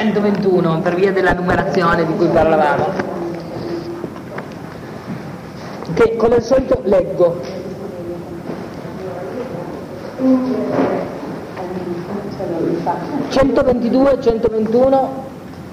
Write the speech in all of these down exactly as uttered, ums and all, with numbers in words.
centoventuno, per via della numerazione di cui parlavamo, che come al solito leggo. centoventidue e centoventuno.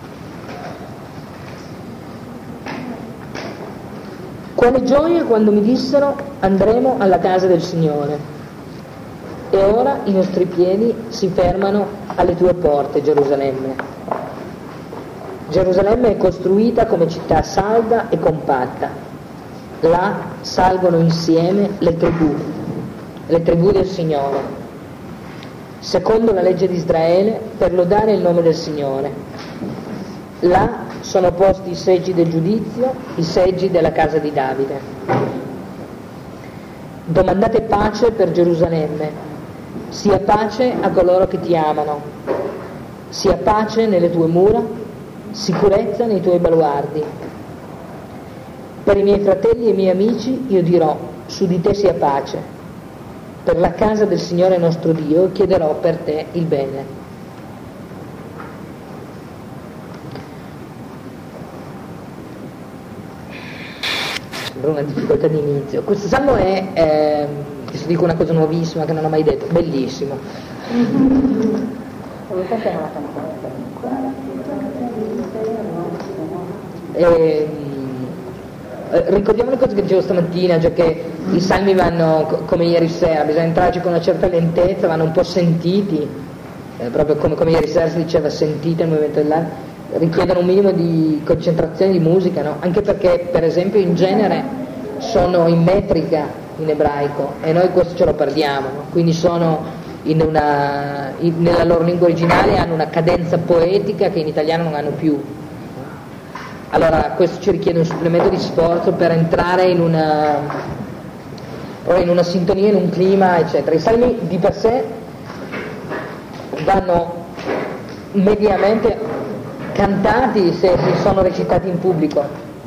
Quale gioia quando mi dissero: andremo alla casa del Signore. E ora i nostri piedi si fermano alle tue porte, Gerusalemme. Gerusalemme è costruita come città salda e compatta. Là salgono insieme le tribù, le tribù del Signore, secondo la legge di Israele, per lodare il nome del Signore. Là sono posti i seggi del giudizio, i seggi della casa di Davide. Domandate pace per Gerusalemme, sia pace a coloro che ti amano, sia pace nelle tue mura, sicurezza nei tuoi baluardi. Per i miei fratelli e i miei amici io dirò: su di te sia pace. Per la casa del Signore nostro Dio chiederò per te il bene. Sembra una difficoltà di inizio. Questo salmo è, eh, adesso dico una cosa nuovissima che non ho mai detto, bellissimo. Eh, ricordiamo le cose che dicevo stamattina, cioè che i salmi vanno co- come ieri sera, bisogna entrarci con una certa lentezza, vanno un po' sentiti, eh, proprio come, come ieri sera si diceva, sentite il movimento dell'aria, richiedono un minimo di concentrazione di musica, no? Anche perché per esempio in genere sono in metrica in ebraico e noi questo ce lo perdiamo, no? Quindi sono in una, in, nella loro lingua originale hanno una cadenza poetica che in italiano non hanno più. Allora questo ci richiede un supplemento di sforzo per entrare in una, in una sintonia, in un clima, eccetera. I salmi di per sé vanno mediamente cantati se si sono recitati in pubblico.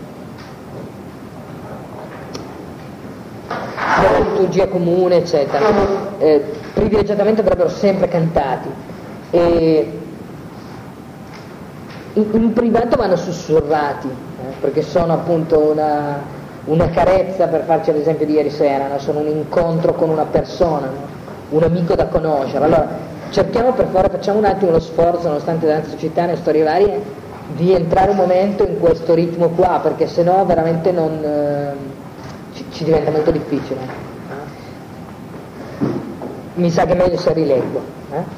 Per la liturgia comune, eccetera. Eh, privilegiatamente andrebbero sempre cantati. E In, in privato vanno sussurrati, eh, perché sono appunto una, una carezza, per farci l'esempio di ieri sera, no? Sono un incontro con una persona, no? Un amico da conoscere. Allora cerchiamo per favore, facciamo un attimo lo sforzo, nonostante le nostre città, le storie varie, di entrare un momento in questo ritmo qua, perché sennò veramente non eh, ci, ci diventa molto difficile. Eh? Mi sa che è meglio se rileggo. Eh?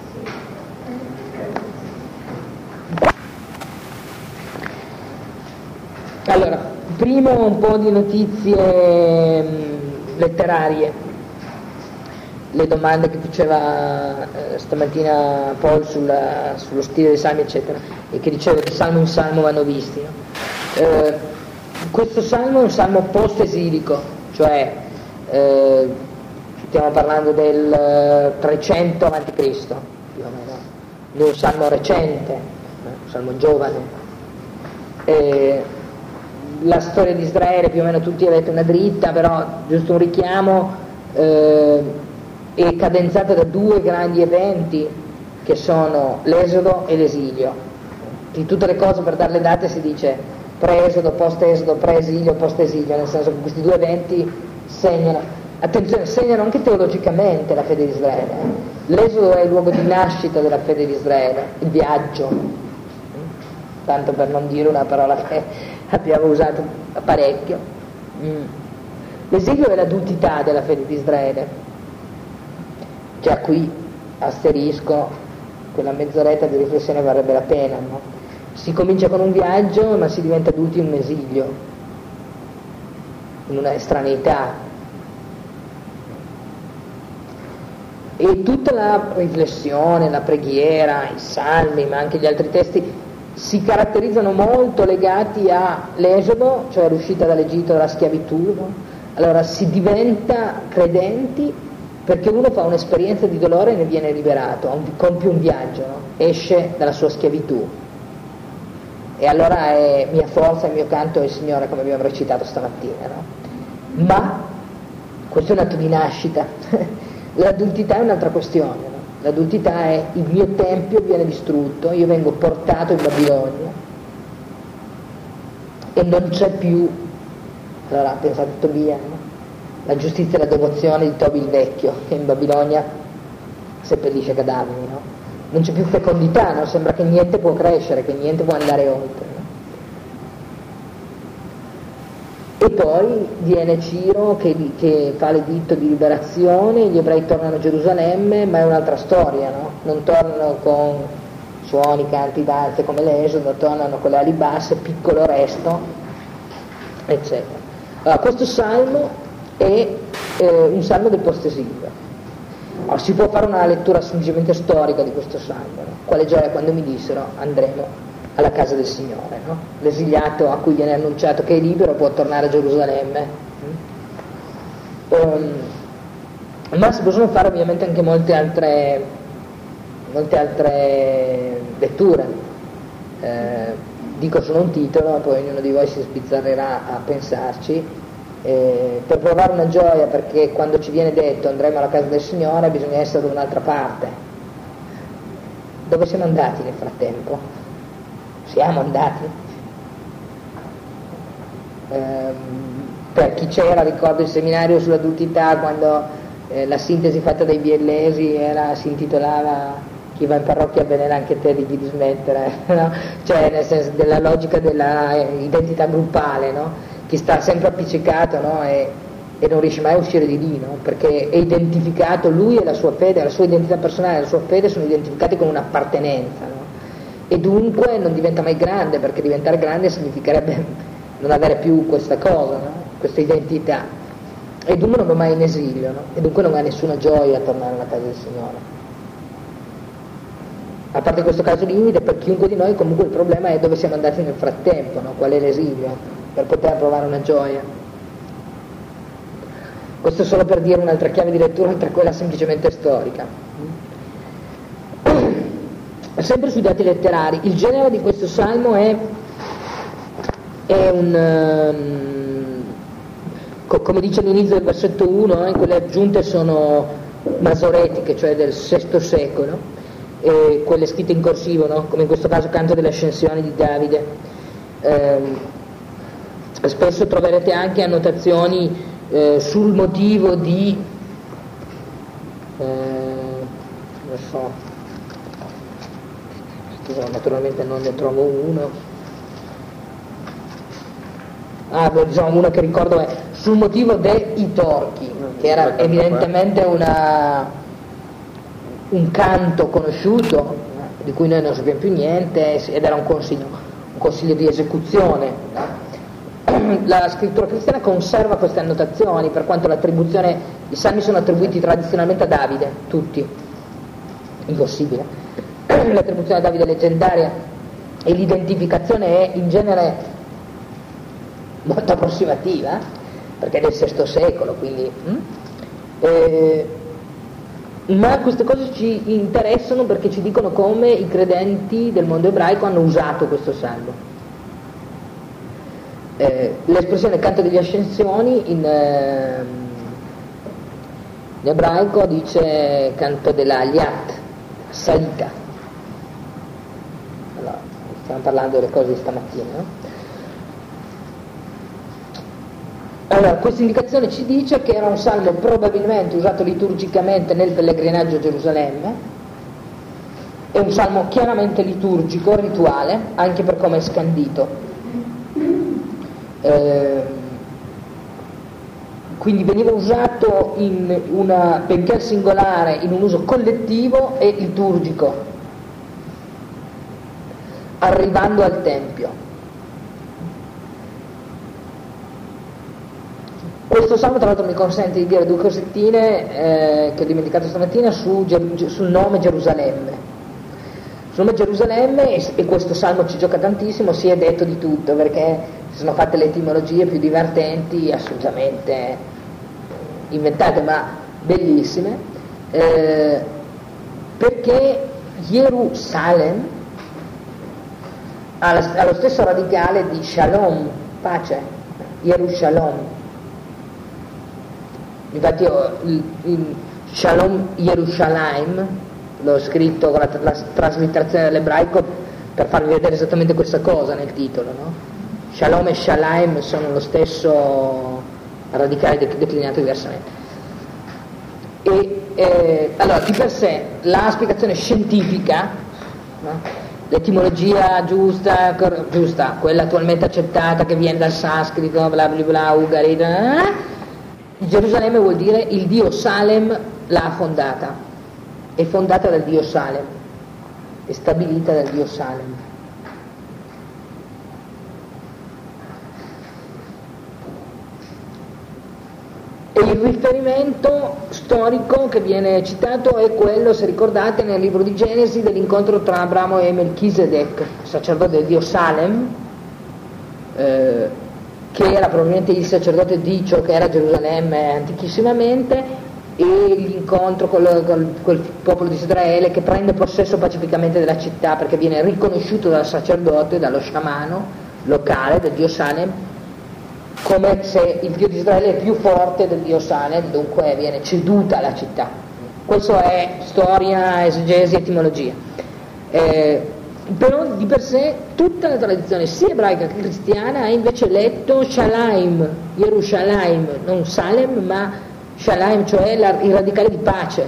Allora, primo un po' di notizie mh, letterarie, le domande che faceva eh, stamattina Paul sulla, sullo stile dei salmi, eccetera, e che diceva che salmo in salmo vanno visti. No? Eh, questo salmo è un salmo post-esilico, cioè eh, stiamo parlando del trecento avanti Cristo, più o meno, di un salmo recente, un salmo giovane. Eh, La storia di Israele più o meno tutti avete una dritta, però giusto un richiamo, eh, è cadenzata da due grandi eventi che sono l'esodo e l'esilio. Di tutte le cose per dare le date si dice pre-esodo, post-esodo, pre-esilio, post-esilio, nel senso che questi due eventi segnano, attenzione, segnano anche teologicamente la fede di Israele. L'esodo è il luogo di nascita della fede di Israele, il viaggio, tanto per non dire una parola che abbiamo usato parecchio. Mm. L'esilio è l'adultità della fede di Israele. Già qui asterisco, quella mezz'oretta di riflessione varrebbe la pena, no? Si comincia con un viaggio ma si diventa adulti in un esilio, in una estraneità. E tutta la riflessione, la preghiera, i salmi, ma anche gli altri testi si caratterizzano molto legati all'esodo, cioè l'uscita dall'Egitto, dalla schiavitù, no? Allora si diventa credenti perché uno fa un'esperienza di dolore e ne viene liberato, compie un viaggio, no? Esce dalla sua schiavitù e allora è mia forza, il mio canto è il Signore, come abbiamo recitato stamattina, no? Ma questo è un atto di nascita. L'adultità è un'altra questione, no? L'adultità è: il mio tempio viene distrutto, io vengo portato in Babilonia e non c'è più, allora pensate a Tobia, no? La giustizia e la devozione di Tobi il vecchio, che in Babilonia seppellisce cadaveri, no? Non c'è più fecondità, no? Sembra che niente può crescere, che niente può andare oltre, no? E poi viene Ciro che, che fa l'editto di liberazione, gli ebrei tornano a Gerusalemme, ma è un'altra storia, no? Non tornano con suoni, canti, danze come l'Esodo, tornano con le ali basse, piccolo resto, eccetera. Allora, questo salmo è eh, un salmo del post-esilio. Allora, si può fare una lettura semplicemente storica di questo salmo, no? Quale gioia quando mi dissero andremo alla casa del Signore, no? L'esiliato a cui viene annunciato che è libero può tornare a Gerusalemme. Um, ma si possono fare ovviamente anche molte altre molte altre letture. Eh, dico solo un titolo, poi ognuno di voi si sbizzarrirà a pensarci. Eh, per provare una gioia, perché quando ci viene detto andremo alla casa del Signore bisogna essere da un'altra parte. Dove siamo andati nel frattempo? Siamo andati? Eh, per chi c'era, ricordo il seminario sull'adultità, quando eh, la sintesi fatta dai biellesi era, si intitolava "Chi va in parrocchia avvelena anche te, digli di smettere", no? Cioè nel senso della logica della identità gruppale, no? Chi sta sempre appiccicato, no? e, e non riesce mai a uscire di lì, no? Perché è identificato, lui e la sua fede, la sua identità personale e la sua fede sono identificati con un'appartenenza, no? E dunque non diventa mai grande, perché diventare grande significherebbe non avere più questa cosa, no? Questa identità, e dunque non va mai in esilio, no? E dunque non ha nessuna gioia a tornare alla casa del Signore. A parte questo caso limite, per chiunque di noi comunque il problema è dove siamo andati nel frattempo, no? Qual è l'esilio, per poter provare una gioia. Questo solo per dire un'altra chiave di lettura oltre a quella semplicemente storica. Sempre sui dati letterari, il genere di questo salmo è, è un, um, co- come dice all'inizio del versetto uno, eh, quelle aggiunte sono masoretiche, cioè del sesto secolo, e quelle scritte in corsivo, no? Come in questo caso Canto delle Ascensioni di Davide. Eh, spesso troverete anche annotazioni eh, sul motivo di, eh, non so, naturalmente non ne trovo uno, ah, diciamo una che ricordo è sul motivo dei torchi, che era evidentemente una, un canto conosciuto di cui noi non sappiamo più niente, ed era un consiglio, un consiglio di esecuzione. La scrittura cristiana conserva queste annotazioni, per quanto l'attribuzione, i salmi sono attribuiti tradizionalmente a Davide, tutti, impossibile. L'attribuzione a Davide è leggendaria e l'identificazione è in genere molto approssimativa, perché è del sesto secolo, quindi hm? eh, ma queste cose ci interessano perché ci dicono come i credenti del mondo ebraico hanno usato questo salmo. Eh, l'espressione canto delle ascensioni in, eh, in ebraico dice canto della aliat, salita. Allora, stiamo parlando delle cose di stamattina, no? Allora, questa indicazione ci dice che era un salmo probabilmente usato liturgicamente nel pellegrinaggio a Gerusalemme, è un salmo chiaramente liturgico, rituale, anche per come è scandito. Eh, quindi veniva usato in una, benché singolare, in un uso collettivo e liturgico, arrivando al Tempio. Questo salmo tra l'altro mi consente di dire due cosettine eh, che ho dimenticato stamattina su, sul nome Gerusalemme. Sul nome Gerusalemme, e, e questo salmo ci gioca tantissimo, si è detto di tutto, perché si sono fatte le etimologie più divertenti, assolutamente inventate, ma bellissime, eh, perché Gerusalem ha, la, ha lo stesso radicale di Shalom, pace, Yerushalom. Infatti il, il Shalom Yerushalayim, l'ho scritto con la, la traslitterazione dell'ebraico per farvi vedere esattamente questa cosa nel titolo, no? Shalom e Shalaim sono lo stesso radicale declinato diversamente. E eh, allora, di per sé la spiegazione scientifica, no? L'etimologia giusta, cor- giusta, quella attualmente accettata che viene dal sanscrito, bla bla bla, ugari, eh? Gerusalemme vuol dire il dio Salem l'ha fondata, è fondata dal dio Salem, è stabilita dal dio Salem. E il riferimento storico che viene citato è quello, se ricordate, nel libro di Genesi dell'incontro tra Abramo e Melchisedec, sacerdote del dio Salem, eh, che era probabilmente il sacerdote di ciò che era Gerusalemme antichissimamente, e l'incontro con quel popolo di Israele che prende possesso pacificamente della città perché viene riconosciuto dal sacerdote, dallo sciamano locale del dio Salem, come se il dio di Israele è più forte del dio Salem, dunque viene ceduta la città. Questo è storia, esegesi, etimologia. Eh, però di per sé tutta la tradizione sia ebraica che cristiana ha invece letto Shalaim, Yerushalayim, non Salem ma Shalaim, cioè la, il radicale di pace,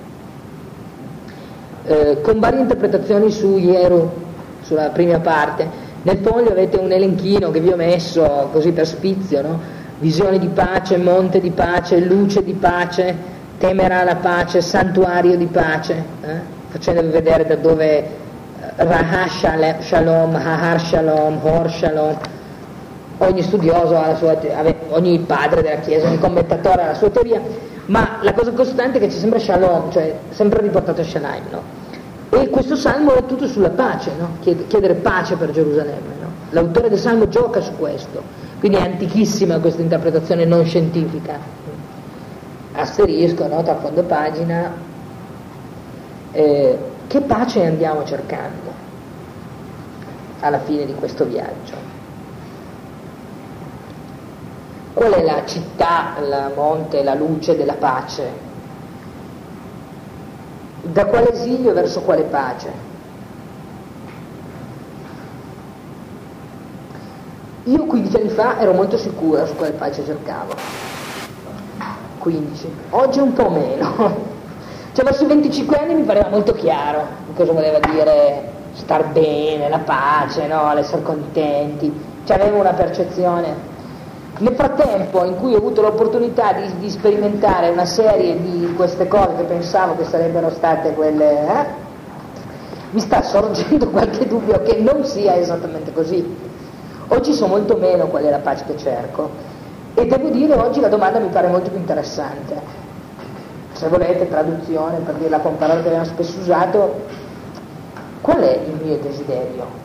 eh, con varie interpretazioni su Yeru, sulla prima parte. Nel foglio avete un elenchino che vi ho messo così per spizio, no? Visione di pace, monte di pace, luce di pace, temerà la pace, santuario di pace, eh? facendovi vedere da dove Raha Shalom, Hahar Shalom, Hor Shalom. Ogni studioso ha la sua, ogni padre della Chiesa, ogni commentatore ha la sua teoria, ma la cosa costante è che c'è sempre Shalom, cioè sempre riportato a Shalaim, no? E questo salmo è tutto sulla pace, no? Chiedere pace per Gerusalemme, no? L'autore del salmo gioca su questo, quindi è antichissima questa interpretazione non scientifica. Asterisco, nota a fondo pagina, eh, che pace andiamo cercando alla fine di questo viaggio? Qual è la città, la monte, la luce della pace? Da quale esilio verso quale pace? Io quindici anni fa ero molto sicura su quale pace cercavo. quindici. Oggi un po' meno. Cioè verso i venticinque anni mi pareva molto chiaro cosa voleva dire star bene, la pace, no? L'essere contenti. Cioè avevo una percezione. Nel frattempo in cui ho avuto l'opportunità di, di sperimentare una serie di queste cose che pensavo che sarebbero state quelle, eh, mi sta sorgendo qualche dubbio che non sia esattamente così. Oggi so molto meno qual è la pace che cerco e devo dire oggi la domanda mi pare molto più interessante. Se volete traduzione, per dirla con parole che abbiamo spesso usato, qual è il mio desiderio?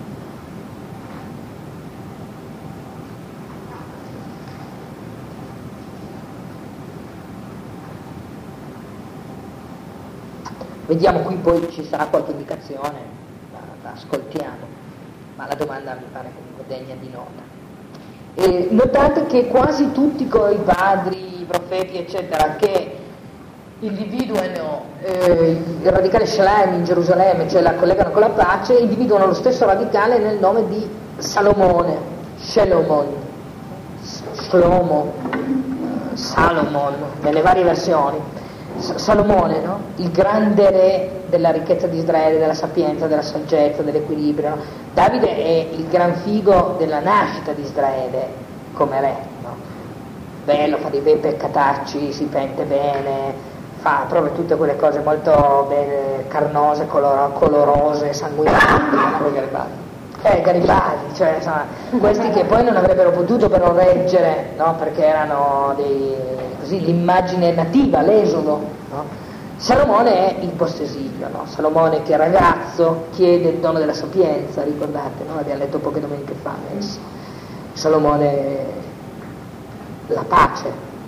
Vediamo, qui poi ci sarà qualche indicazione, la, la ascoltiamo, ma la domanda mi pare comunque degna di nota. E notate che quasi tutti i padri, i profeti, eccetera, che individuano eh, il radicale Shalem in Gerusalemme, cioè la collegano con la pace, individuano lo stesso radicale nel nome di Salomone, Shelomon, Shlomo, Salomon, nelle varie versioni. Salomone, no? Il grande re della ricchezza di Israele, della sapienza, della saggezza, dell'equilibrio, no? Davide è il gran figo della nascita di Israele come re, no? Bello, fa dei bei peccatacci, si pente bene, fa proprio tutte quelle cose molto bene, carnose, color- colorose, sanguinanti, no? Eh, Garibaldi, cioè insomma, questi che poi non avrebbero potuto però reggere, no? Perché erano dei, così, l'immagine nativa, l'esodo, no? Salomone è il post-esilio, no? Salomone che ragazzo chiede il dono della sapienza, ricordate, no? Abbiamo letto poche domeniche fa adesso. Salomone la pace,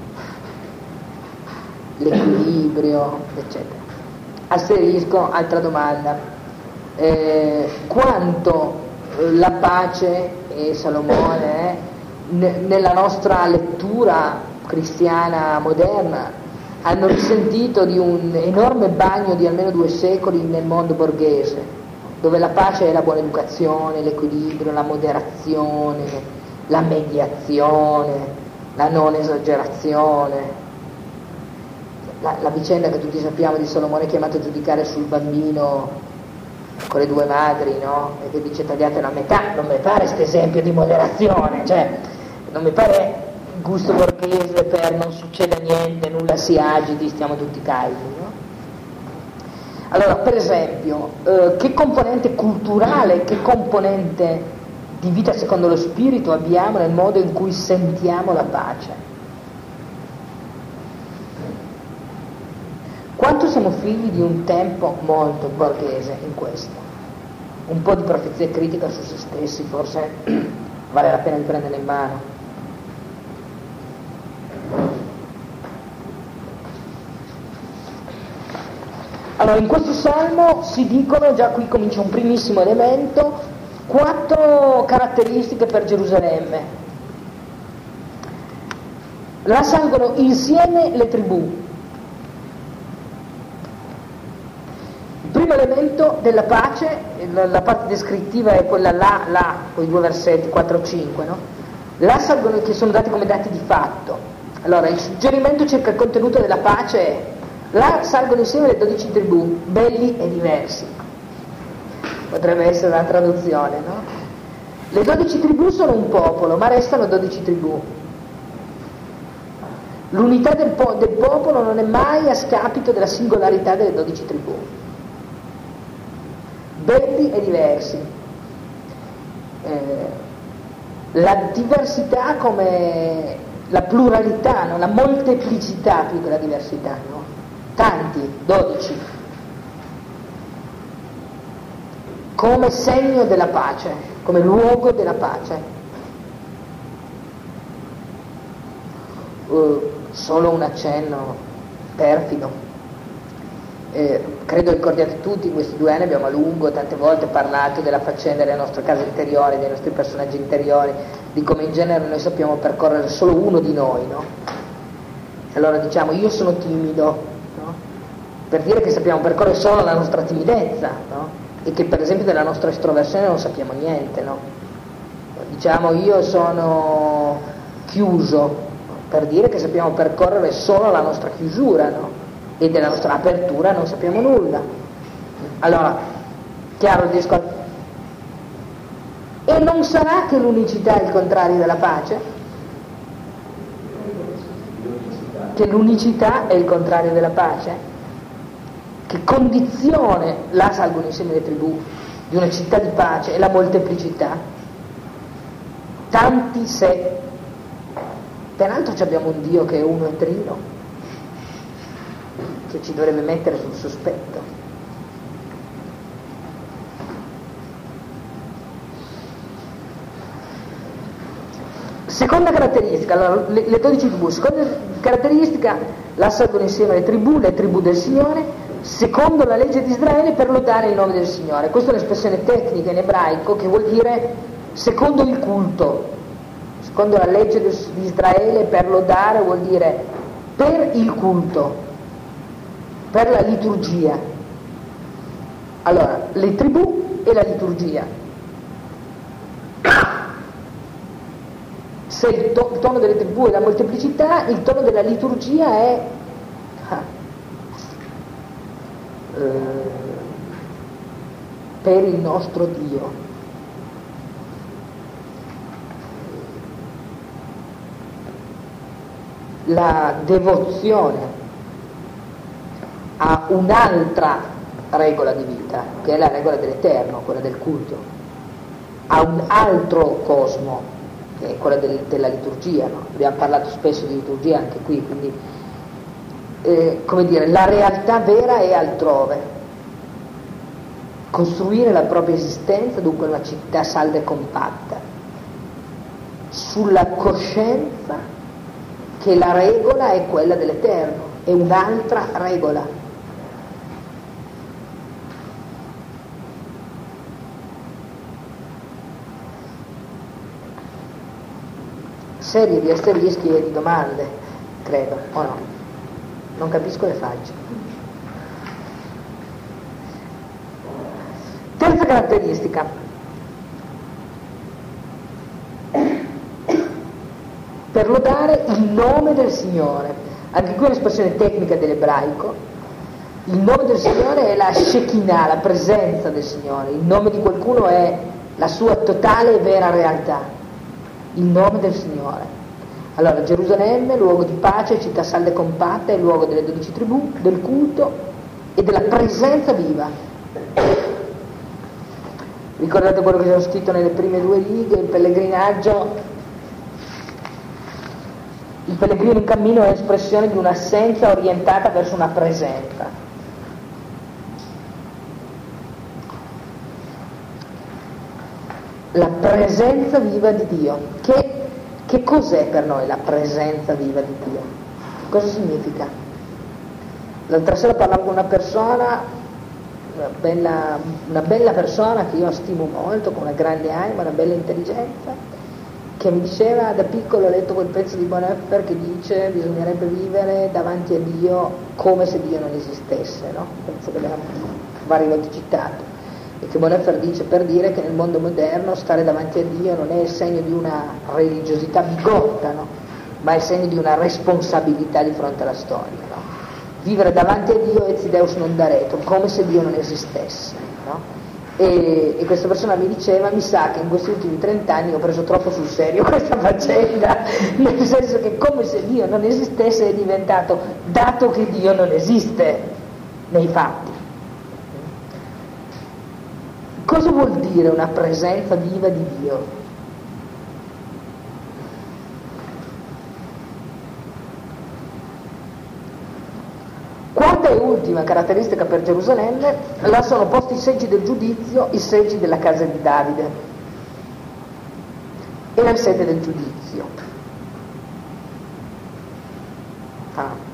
l'equilibrio, eccetera. Asterisco, altra domanda, eh, quanto la pace e Salomone eh, nella nostra lettura cristiana moderna hanno risentito di un enorme bagno di almeno due secoli nel mondo borghese, dove la pace è la buona educazione, l'equilibrio, la moderazione, la mediazione, la non esagerazione. La, la vicenda che tutti sappiamo di Solomone chiamato a giudicare sul bambino con le due madri, no? E che dice tagliate la metà, non mi pare questo esempio di moderazione, cioè non mi pare gusto borghese per non succeda niente, nulla si agiti, stiamo tutti calmi, no? Allora, per esempio, eh, che componente culturale, che componente di vita secondo lo spirito abbiamo nel modo in cui sentiamo la pace? Quanto siamo figli di un tempo molto borghese in questo? Un po' di profezia critica su se stessi forse vale la pena di prendere in mano. Allora, in questo salmo si dicono, già qui comincia un primissimo elemento, quattro caratteristiche per Gerusalemme. La salgono insieme le tribù. Il primo elemento della pace, la, la parte descrittiva è quella là, là, quei due versetti, quattro cinque, no? Là salgono, che sono dati come dati di fatto. Allora, il suggerimento circa il contenuto della pace è: là salgono insieme le dodici tribù, belli e diversi. Potrebbe essere una traduzione, no? Le dodici tribù sono un popolo, ma restano dodici tribù. L'unità del, po- del popolo non è mai a scapito della singolarità delle dodici tribù. Belli e diversi. Eh, la diversità come la pluralità, no? La molteplicità più che la diversità, no? Tanti, dodici, come segno della pace, come luogo della pace. Uh, solo un accenno perfido. Eh, credo ricordiate tutti, in questi due anni abbiamo a lungo, tante volte parlato della faccenda delle nostre case interiori, dei nostri personaggi interiori, di come in genere noi sappiamo percorrere solo uno di noi, no? Allora diciamo io sono timido, no? Per dire che sappiamo percorrere solo la nostra timidezza, no? E che per esempio della nostra estroversione non sappiamo niente, no? Diciamo io sono chiuso, per dire che sappiamo percorrere solo la nostra chiusura, no? E della nostra apertura non sappiamo nulla. Allora, chiaro il discorso? E non sarà che l'unicità è il contrario della pace? Che l'unicità è il contrario della pace? Che condizione, là salgono insieme le tribù, di una città di pace è la molteplicità. Tanti se. Peraltro abbiamo un Dio che è uno e trino, che ci dovrebbe mettere sul sospetto. Seconda caratteristica, allora, le, le dodici tribù, seconda caratteristica, là salgono insieme le tribù, le tribù del Signore, secondo la legge di Israele per lodare il nome del Signore. Questa è un'espressione tecnica in ebraico che vuol dire secondo il culto, secondo la legge di Israele per lodare vuol dire per il culto, per la liturgia. Allora, le tribù e la liturgia. Se il, to- il tono delle tribù è la molteplicità, il tono della liturgia è ah, eh, per il nostro Dio. La devozione ha un'altra regola di vita, che è la regola dell'Eterno, quella del culto, ha un altro cosmo, che è quella del, della liturgia, no? Abbiamo parlato spesso di liturgia anche qui, quindi eh, come dire, la realtà vera è altrove. Costruire la propria esistenza, dunque una città salda e compatta, sulla coscienza che la regola è quella dell'Eterno, è un'altra regola. Serie di asterischi e di domande, credo, o no? non capisco le facce. Terza caratteristica. Per lodare il nome del Signore. Anche qui è un'espressione tecnica dell'ebraico. Il nome del Signore è la Shekinah, la presenza del Signore. Il nome di qualcuno è la sua totale e vera realtà. Il nome del Signore. Allora, Gerusalemme, luogo di pace, città salda e compatta, è il luogo delle dodici tribù, del culto e della presenza viva. Ricordate quello che c'era scritto nelle prime due righe, il pellegrinaggio, il pellegrino in cammino è espressione di un'assenza orientata verso una presenza. La presenza viva di Dio. Che, che cos'è per noi la presenza viva di Dio? Cosa significa? L'altra sera parlavo con una persona, una bella, una bella persona che io stimo molto, con una grande anima, una bella intelligenza, che mi diceva: da piccolo ho letto quel pezzo di Bonhoeffer che dice bisognerebbe vivere davanti a Dio come se Dio non esistesse, no? Penso che l'abbiamo varie volte citato. E che Bonhoeffer dice per dire che nel mondo moderno stare davanti a Dio non è il segno di una religiosità bigotta, no? Ma è il segno di una responsabilità di fronte alla storia, no? Vivere davanti a Dio è Deus non daretur, come se Dio non esistesse, no? E, e questa persona mi diceva: mi sa che in questi ultimi trent'anni ho preso troppo sul serio questa faccenda, nel senso che come se Dio non esistesse è diventato dato che Dio non esiste nei fatti. Cosa vuol dire una presenza viva di Dio? Quarta e ultima caratteristica per Gerusalemme: là sono posti i seggi del giudizio, i seggi della casa di Davide. E la sede del giudizio. Ah.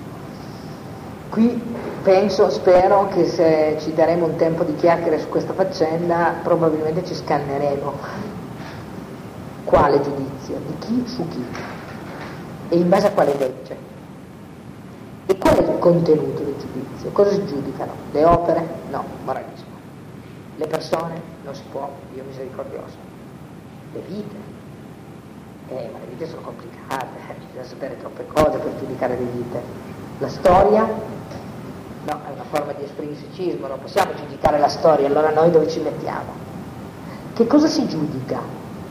Qui penso, spero che se ci daremo un tempo di chiacchiere su questa faccenda probabilmente ci scanneremo. Quale giudizio? Di chi su chi? E in base a quale legge? E qual è il contenuto del giudizio? Cosa si giudicano? Le opere? No, moralismo. Le persone? Non si può, Dio misericordioso. Le vite? Eh, ma le vite sono complicate, eh, bisogna sapere troppe cose per giudicare le vite. La storia? No, è una forma di estrinsecismo, non possiamo giudicare la storia, allora noi dove ci mettiamo? Che cosa si giudica?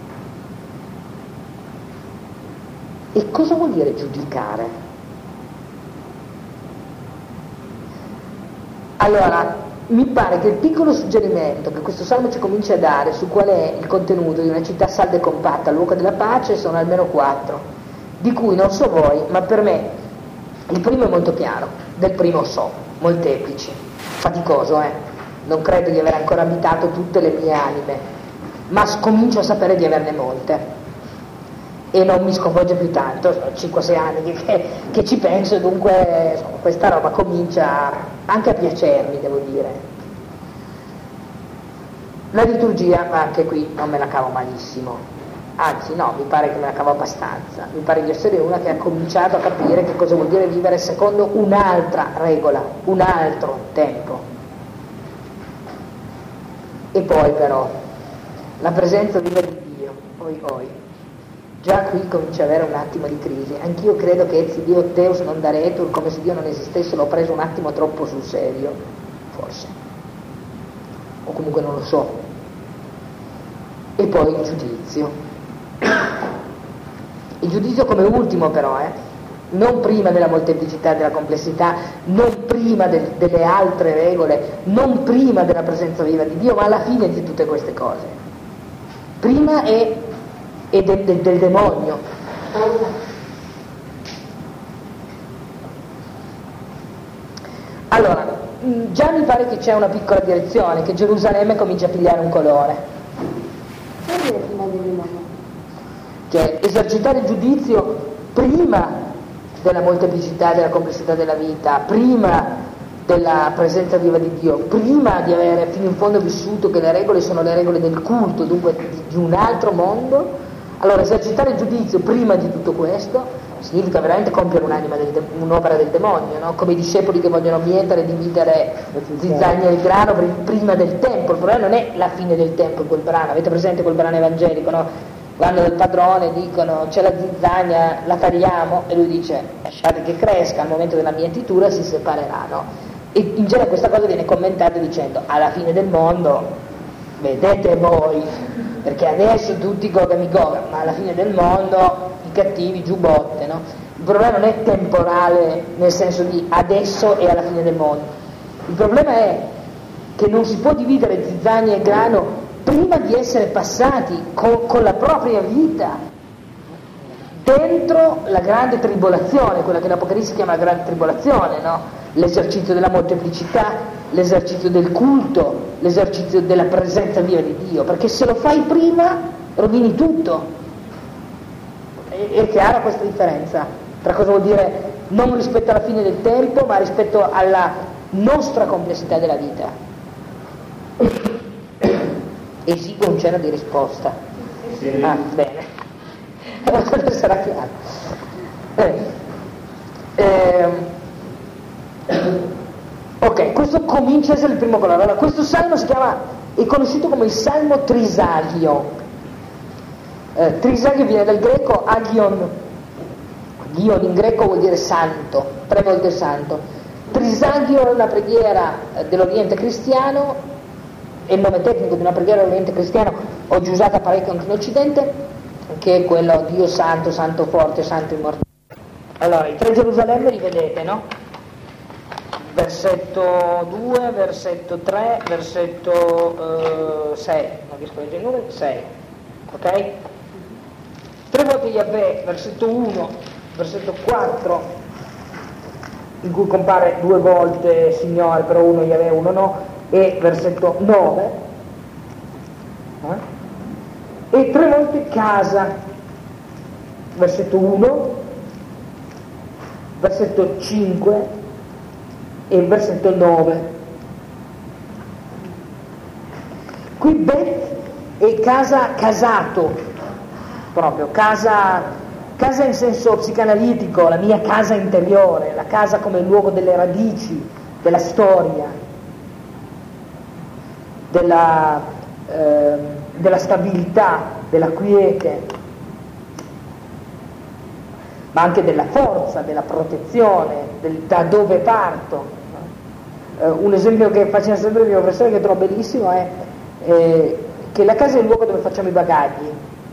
E cosa vuol dire giudicare? Allora, mi pare che il piccolo suggerimento che questo salmo ci comincia a dare su qual è il contenuto di una città salda e compatta, luogo della pace, sono almeno quattro, di cui non so voi, ma per me il primo è molto chiaro, del primo so, molteplici, faticoso, eh? Non credo di aver ancora abitato tutte le mie anime, ma comincio a sapere di averne molte e non mi sconvolge più tanto, sono cinque sei anni che, che ci penso e dunque insomma, questa roba comincia anche a piacermi, devo dire. La liturgia, anche qui non me la cavo malissimo, anzi no, mi pare che me la cavo abbastanza, mi pare di essere una che ha cominciato a capire che cosa vuol dire vivere secondo un'altra regola, un altro tempo. E poi però la presenza viva di Dio, oi oi, già qui comincia ad avere un attimo di crisi. Anch'io credo che Ezi Dio Deus non daretur, come se Dio non esistesse, l'ho preso un attimo troppo sul serio, forse, o comunque non lo so. E poi il giudizio. Il giudizio come ultimo però, eh? Non prima della molteplicità e della complessità, non prima del, delle altre regole, non prima della presenza viva di Dio, ma alla fine di tutte queste cose. Prima è, è de, de, del demonio. Allora, già mi pare che c'è una piccola direzione, che Gerusalemme comincia a pigliare un colore. Che esercitare il giudizio prima della molteplicità e della complessità della vita, prima della presenza viva di Dio, prima di avere fino in fondo vissuto che le regole sono le regole del culto, dunque di, di un altro mondo. Allora esercitare il giudizio prima di tutto questo significa veramente compiere un'anima del de- un'opera del demonio, no? Come i discepoli che vogliono mietere e dividere zizzania e il grano prima del tempo. Il problema non è la fine del tempo in quel brano, avete presente quel brano evangelico, no? Vanno dal padrone, dicono c'è la zizzania, la tagliamo, e lui dice lasciate che cresca, al momento della mietitura si separeranno. E in genere questa cosa viene commentata dicendo alla fine del mondo vedete voi, perché adesso tutti goga mi goga, ma alla fine del mondo i cattivi giù botte, no? Il problema non è temporale nel senso di adesso e alla fine del mondo, il problema è che non si può dividere zizzania e grano prima di essere passati con, con la propria vita dentro la grande tribolazione, quella che l'Apocalisse chiama la grande tribolazione, no? L'esercizio della molteplicità, l'esercizio del culto, l'esercizio della presenza viva di Dio, perché se lo fai prima rovini tutto. È, è chiara questa differenza tra cosa vuol dire non rispetto alla fine del tempo, ma rispetto alla nostra complessità della vita. Esigo un cenno di risposta. Sì. Ah, bene. Allora sarà chiaro. Eh. Eh. Ok, questo comincia a essere il primo colore. Allora, questo salmo si chiama, è conosciuto come il salmo Trisagio. Eh, Trisagio viene dal greco agion. Gion in greco vuol dire santo, tre volte santo. Trisagio è una preghiera dell'Oriente cristiano, è il nome tecnico di una preghiera dell'Oriente cristiano, oggi usata parecchio anche in Occidente, che è quello Dio santo, santo forte, santo immortale. Allora, i tre Gerusalemme li vedete, no? Versetto due, versetto tre, versetto uh, sei, non riesco a leggere i numeri, sei, ok? Tre volte Yahweh, versetto uno, versetto quattro, in cui compare due volte Signore, però uno Yahweh, uno no, e versetto nove, eh? E tre volte casa, versetto uno, versetto cinque e il versetto nove. Qui Bet è casa, casato, proprio casa, casa in senso psicanalitico, la mia casa interiore, la casa come luogo delle radici, della storia, della, eh, della stabilità, della quiete, ma anche della forza, della protezione, del, da dove parto. Uh, un esempio che faceva sempre il mio professore, che trovo bellissimo, è eh, che la casa è il luogo dove facciamo i bagagli.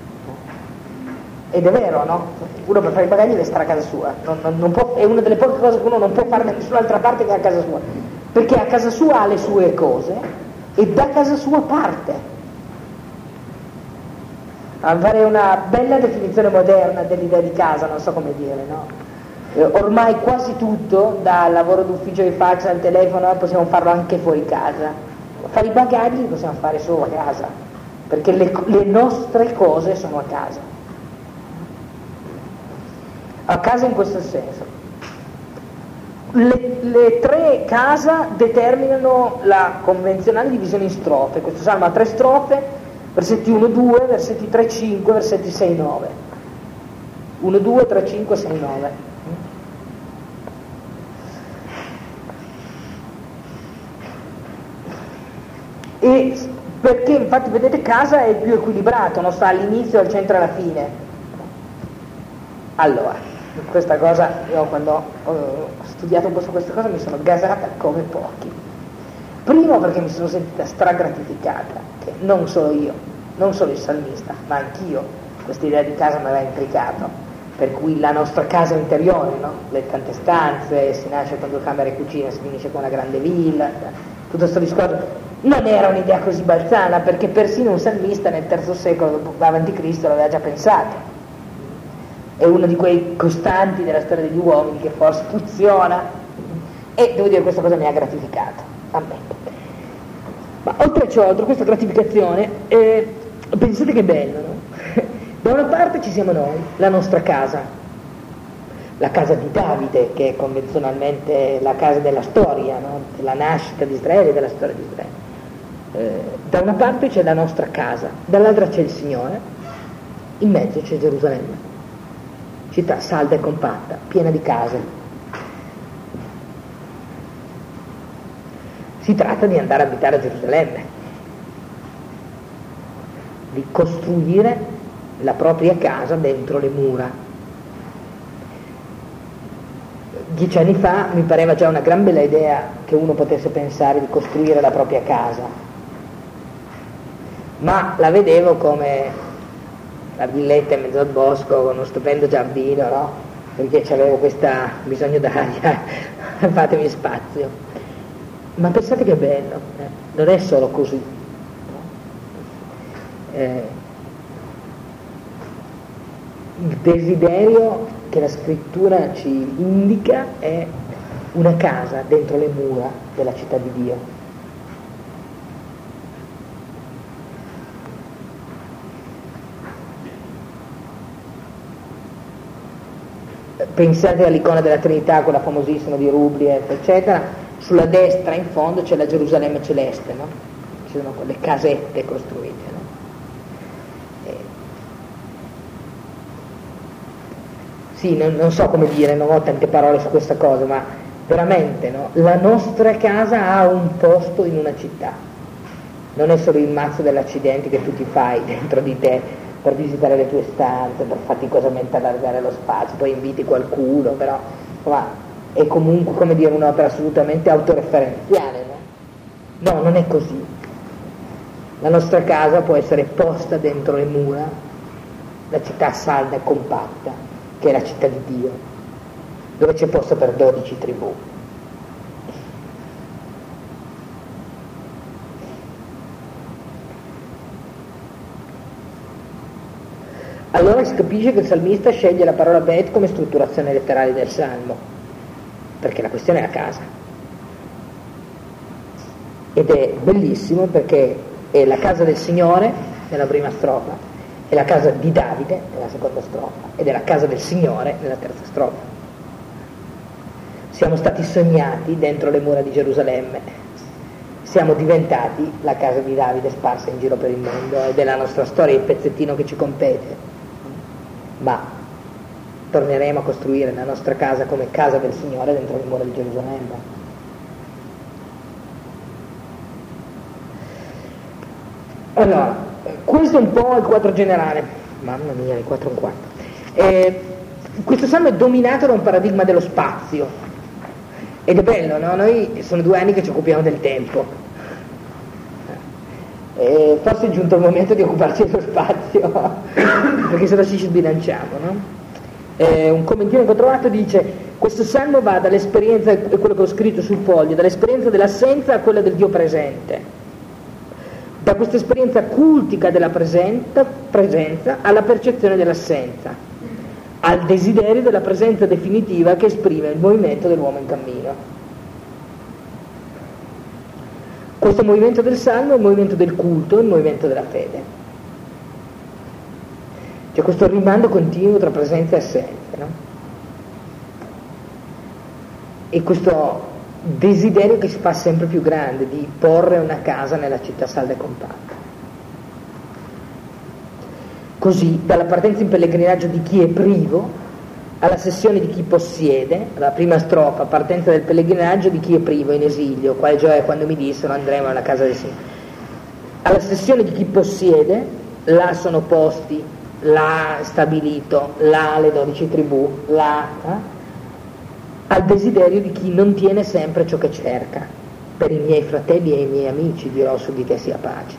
Ed è vero, no? Uno per fare i bagagli deve stare a casa sua, non, non, non può, è una delle poche cose che uno non può fare da nessun'altra parte che a casa sua, perché a casa sua ha le sue cose e da casa sua parte. A fare una bella definizione moderna dell'idea di casa, non so come dire, no? Ormai quasi tutto, dal lavoro d'ufficio che faccio al telefono, possiamo farlo anche fuori casa. Fare i bagagli li possiamo fare solo a casa, perché le, le nostre cose sono a casa. A casa in questo senso. Le, le tre casa determinano la convenzionale divisione in strofe. Questo salmo ha tre strofe, versetti uno due, versetti tre cinque, versetti sei nove. uno due, tre cinque, sei nove. E perché infatti vedete casa è più equilibrato, non sta all'inizio, al centro e alla fine. Allora, questa cosa, io quando ho studiato un po' su questa cosa mi sono gasata come pochi. Primo perché mi sono sentita stragratificata, che non solo io, non solo il salmista, ma anch'io questa idea di casa mi aveva intricato, per cui la nostra casa interiore, no? Le tante stanze, si nasce con due camere e cucina, si finisce con una grande villa, tutto questo discorso non era un'idea così balzana, perché persino un salmista nel terzo secolo avanti Cristo l'aveva già pensato. È uno di quei costanti della storia degli uomini che forse funziona, e devo dire questa cosa mi ha gratificato a me. Ma oltre a ciò, oltre a questa gratificazione, eh, pensate che bello, no? Da una parte ci siamo noi, la nostra casa, la casa di Davide, che è convenzionalmente la casa della storia, no? Della nascita di Israele e della storia di Israele. Eh, da una parte c'è la nostra casa, dall'altra c'è il Signore, in mezzo c'è Gerusalemme. città salda e compatta, piena di case. Si tratta di andare a abitare a Gerusalemme, di costruire la propria casa dentro le mura. Dieci anni fa mi pareva già una gran bella idea che uno potesse pensare di costruire la propria casa, ma la vedevo come la villetta in mezzo al bosco con uno stupendo giardino, no? Perché avevo questa bisogno d'aria, fatemi spazio. Ma pensate che bello, eh? Non è solo così. Eh, il desiderio che la scrittura ci indica è una casa dentro le mura della città di Dio. Pensate all'icona della Trinità, quella famosissima di Rubliet, eccetera. Sulla destra in fondo c'è la Gerusalemme celeste, no? Ci sono quelle casette costruite, no? E... Sì, non, non so come dire, non ho tante parole su questa cosa, ma veramente, no? La nostra casa ha un posto in una città, non è solo il mazzo dell'accidente che tu ti fai dentro di te per visitare le tue stanze, per faticosamente allargare lo spazio, poi inviti qualcuno, però insomma, è comunque, come dire, un'opera assolutamente autoreferenziale, no? No, non è così. La nostra casa può essere posta dentro le mura, la città salda e compatta, che è la città di Dio, dove c'è posto per dodici tribù. Allora si capisce che il salmista sceglie la parola Bet come strutturazione letterale del salmo, perché la questione è la casa. Ed è bellissimo perché è la casa del Signore nella prima strofa, è la casa di Davide nella seconda strofa, ed è la casa del Signore nella terza strofa. Siamo stati sognati dentro le mura di Gerusalemme, siamo diventati la casa di Davide sparsa in giro per il mondo, ed è la nostra storia, il pezzettino che ci compete. Ma torneremo a costruire la nostra casa come casa del Signore dentro le mura di Gerusalemme. Allora, questo è un po' il quadro generale. Mamma mia, il quattro e un quarto. Eh, questo salmo è dominato da un paradigma dello spazio, ed è bello, no? Noi sono due anni che ci occupiamo del tempo. E forse è giunto il momento di occuparci dello spazio, perché se no ci sbilanciamo, no? Eh, un commentino che ho trovato dice: questo salmo va dall'esperienza, è quello che ho scritto sul foglio, dall'esperienza dell'assenza a quella del Dio presente, da questa esperienza cultica della presenza, presenza alla percezione dell'assenza, al desiderio della presenza definitiva che esprime il movimento dell'uomo in cammino. Questo movimento del salmo è il movimento del culto, il movimento della fede. C'è questo rimando continuo tra presenza e assenza, no? E questo desiderio che si fa sempre più grande di porre una casa nella città salda e compatta. Così, dalla partenza in pellegrinaggio di chi è privo alla sessione di chi possiede, la prima strofa, partenza del pellegrinaggio di chi è privo, in esilio, quale gioia quando mi dissero andremo alla casa del Signore. Alla sessione di chi possiede, là sono posti, là stabilito, là le dodici tribù, là, eh? Al desiderio di chi non tiene sempre ciò che cerca. Per i miei fratelli e i miei amici dirò su di te sia pace.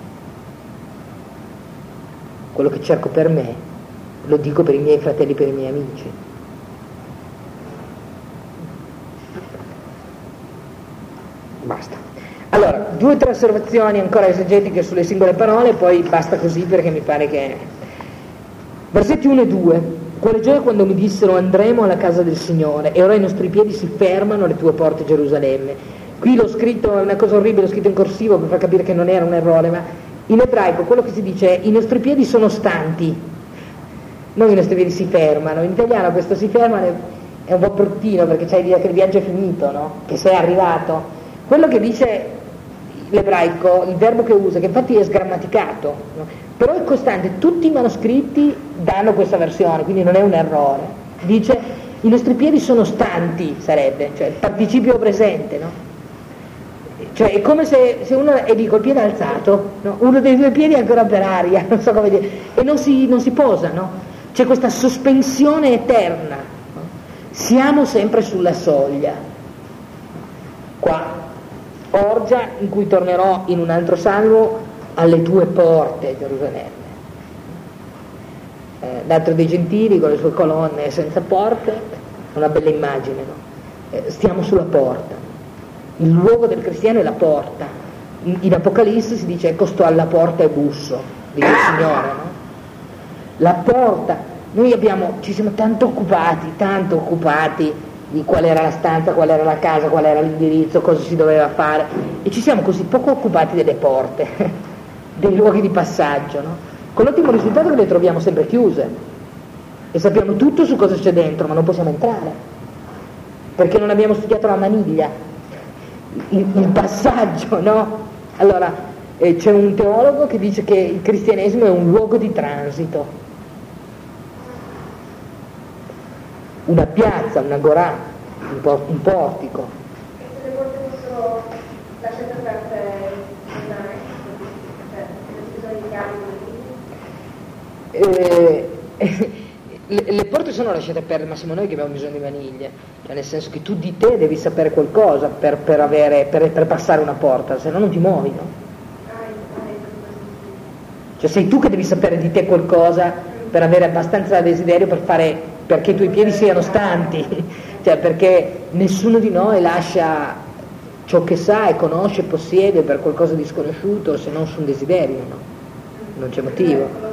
Quello che cerco per me lo dico per i miei fratelli e per i miei amici. Basta. Allora, due o tre osservazioni ancora esegetiche sulle singole parole, poi basta così perché mi pare che... Versetti uno e due. Quale gioia quando mi dissero andremo alla casa del Signore e ora i nostri piedi si fermano alle tue porte, Gerusalemme. Qui l'ho scritto, è una cosa orribile, l'ho scritto in corsivo per far capire che non era un errore, ma in ebraico quello che si dice è i nostri piedi sono stanti. Non i nostri piedi si fermano. In italiano questo si fermano è un po' bruttino perché c'hai l'idea che il viaggio è finito, no? Che sei arrivato. Quello che dice l'ebraico, il verbo che usa, che infatti è sgrammaticato, no? però è costante, tutti i manoscritti danno questa versione, quindi non è un errore. Dice i nostri piedi sono stanti, sarebbe, cioè il participio presente, no? Cioè è come se, se uno è lì col piede alzato, no? Uno dei due piedi è ancora per aria, non so come dire, e non si, non si posa, no? C'è questa sospensione eterna, no? Siamo sempre sulla soglia. Qua, orgia in cui tornerò in un altro salmo, alle tue porte, Gerusalemme. Eh, l'altro dei gentili con le sue colonne senza porte, una bella immagine, no? Eh, stiamo sulla porta. Il luogo del cristiano è la porta. In, in Apocalisse si dice ecco sto alla porta e busso, dice il Signore, no? La porta, noi abbiamo, ci siamo tanto occupati, tanto occupati di qual era la stanza, qual era la casa, qual era l'indirizzo, cosa si doveva fare, e ci siamo così poco occupati delle porte, dei luoghi di passaggio, no? Con l'ottimo risultato che le troviamo sempre chiuse e sappiamo tutto su cosa c'è dentro, ma non possiamo entrare perché non abbiamo studiato la maniglia, il, il passaggio, no? Allora eh, c'è un teologo che dice che il cristianesimo è un luogo di transito, una piazza, una gorà, un, por- un portico. Se le porte fossero lasciate aperte online, cioè non ci sono i cavi, Eh, le, le porte sono lasciate aperte, ma siamo noi che abbiamo bisogno di maniglie, cioè nel senso che tu di te devi sapere qualcosa per, per, avere, per, per passare una porta, se no non ti muovi, no? Cioè sei tu che devi sapere di te qualcosa per avere abbastanza desiderio per fare, perché i tuoi piedi siano stanti, cioè perché nessuno di noi lascia ciò che sa e conosce e possiede per qualcosa di sconosciuto se non su un desiderio, no? Non c'è motivo.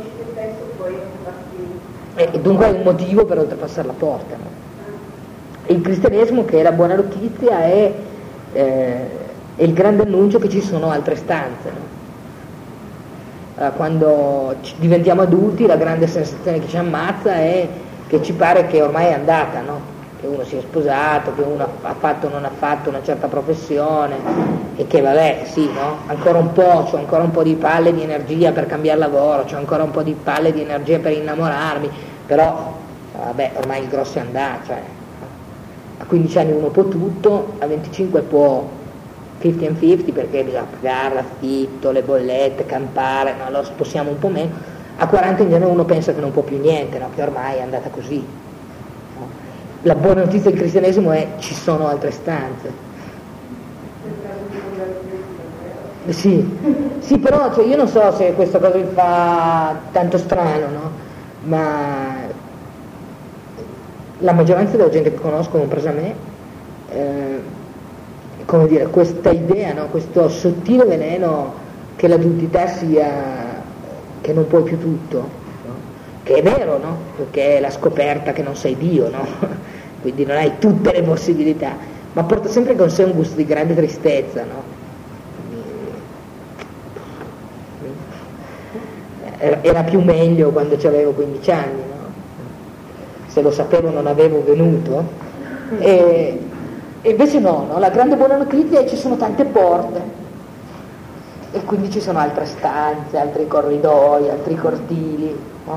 E dunque è un motivo per oltrepassare la porta, no? Il cristianesimo, che è la buona notizia, è, eh, è il grande annuncio che ci sono altre stanze, no? Allora, quando diventiamo adulti la grande sensazione che ci ammazza è che ci pare che ormai è andata, no? Che uno si è sposato, che uno ha fatto o non ha fatto una certa professione e che vabbè, sì, no? Ancora un po', c'ho ancora un po' di palle di energia per cambiare lavoro, c'ho ancora un po' di palle di energia per innamorarmi, però vabbè, ormai il grosso è andato, cioè, a quindici anni uno può tutto, a venticinque può cinquanta and cinquanta perché bisogna pagare l'affitto, le bollette, campare, no? Allora possiamo un po' meno, a quaranta in genere uno pensa che non può più niente, no? Che ormai è andata così. La buona notizia del cristianesimo è ci sono altre stanze. Sì, sì, però cioè, io non so se questa cosa mi fa tanto strano, no? Ma la maggioranza della gente che conosco, compresa me, eh, come dire, questa idea, no? Questo sottile veleno che l'adultità sia, che non puoi più tutto, no? Che è vero, no? Perché è la scoperta che non sei Dio, no? Quindi non hai tutte le possibilità, ma porta sempre con sé un gusto di grande tristezza, no? Era più meglio quando avevo quindici anni, no? Se lo sapevo non avevo venuto, e, e invece no, no? La grande buona notizia è che ci sono tante porte e quindi ci sono altre stanze, altri corridoi, altri cortili, no?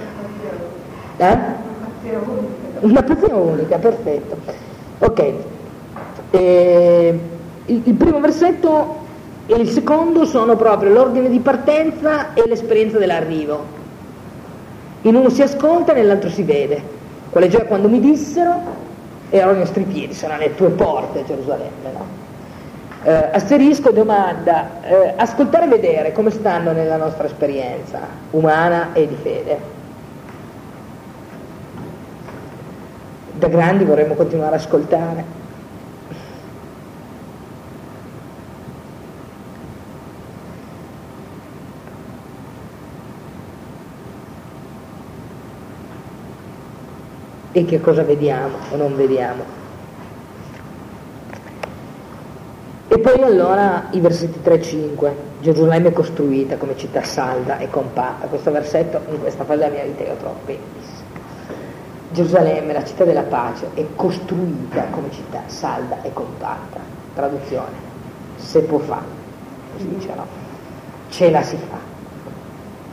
Eh? Una pozione unica, perfetto. Ok, e il, il primo versetto e il secondo sono proprio l'ordine di partenza e l'esperienza dell'arrivo. In uno si ascolta, nell'altro si vede. Quale gioia quando mi dissero erano i nostri piedi, sono le tue porte, Gerusalemme, no? Eh, asterisco, domanda, eh, ascoltare e vedere come stanno nella nostra esperienza umana e di fede. Da grandi vorremmo continuare ad ascoltare. E che cosa vediamo o non vediamo. E poi allora i versetti tre e cinque. Gerusalemme è costruita come città salda e compatta. Questo versetto in questa fase della mia vita io trovo bellissimo. Gerusalemme, la città della pace, è costruita come città salda e compatta. Traduzione, se può fare, così dice, no? Ce la si fa.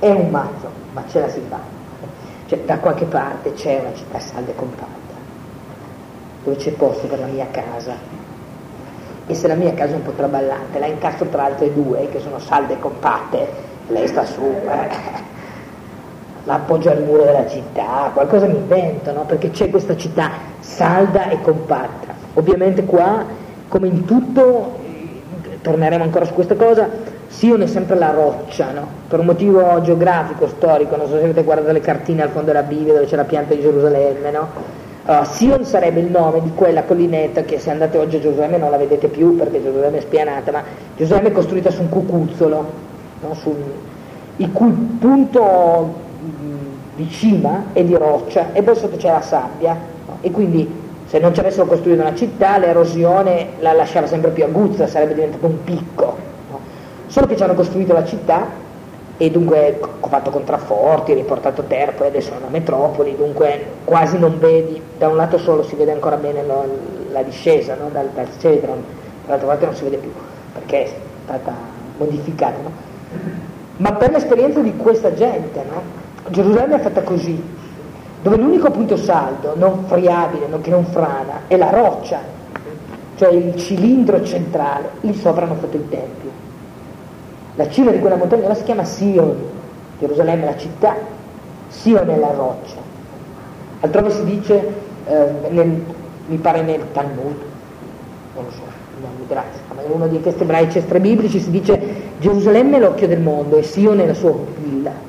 è un mazzo, ma ce la si fa. Cioè, da qualche parte c'è una città salda e compatta, dove c'è posto per la mia casa, e se la mia casa è un po' traballante, la incastro tra altre due che sono salde e compatte, lei sta su, eh, la appoggio al muro della città, qualcosa mi invento, no? Perché c'è questa città salda e compatta. Ovviamente qua, come in tutto, torneremo ancora su questa cosa, Sion è sempre la roccia, no? Per un motivo geografico, storico, non so se avete guardato le cartine al fondo della Bibbia dove c'è la pianta di Gerusalemme, no? Allora, Sion sarebbe il nome di quella collinetta che se andate oggi a Gerusalemme non la vedete più perché Gerusalemme è spianata, ma Gerusalemme è costruita su un cucuzzolo, no? Su un, il cui punto di cima è di roccia e poi sotto c'è la sabbia, no? E quindi se non ci avessero costruito una città l'erosione la lasciava sempre più aguzza, sarebbe diventato un picco, no? Solo che ci hanno costruito la città e dunque ho fatto contrafforti, riportato terra, poi adesso è una metropoli, dunque quasi non vedi, da un lato solo si vede ancora bene lo, la discesa, no? dal, dal Cedron, dall'altra parte non si vede più perché è stata modificata, no? Ma per l'esperienza di questa gente, no? Gerusalemme è fatta così, dove l'unico punto saldo, non friabile, non, che non frana, è la roccia, cioè il cilindro centrale, lì sopra hanno fatto il Tempio. La cima di quella montagna si chiama Sion, Gerusalemme è la città, Sion è la roccia. Altrove si dice, eh, nel, mi pare nel Talmud, non lo so, non mi grazie, ma in uno di questi ebraici extrabiblici si dice Gerusalemme è l'occhio del mondo e Sion è la sua pupilla.